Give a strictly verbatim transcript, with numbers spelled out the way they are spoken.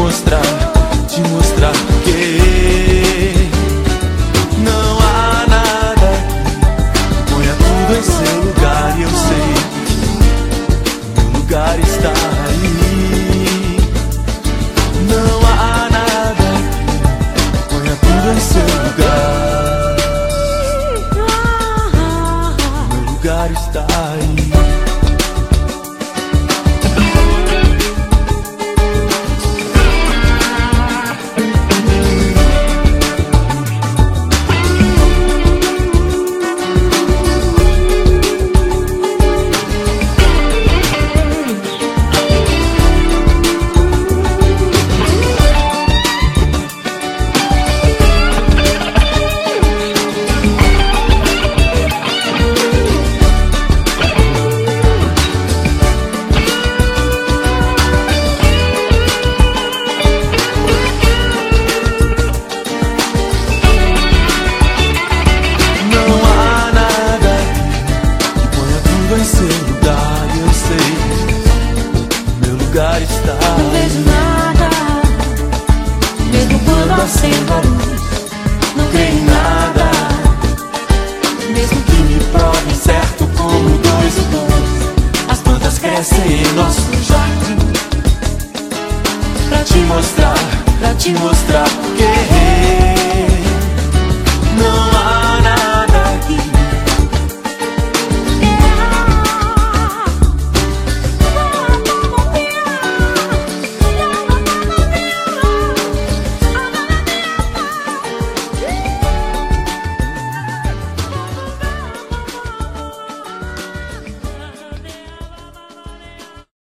mostrar, te mostrar que não há nada que ponha tudo em seu lugar. E eu sei, meu lugar está aí. Não há nada que ponha tudo em seu lugar. Meu lugar está aí. Não vejo nada, mesmo quando acendo a luz. Não creio em nada, mesmo que me provem certo como dois e dois. As plantas crescem em nosso jardim, pra te mostrar, pra te mostrar que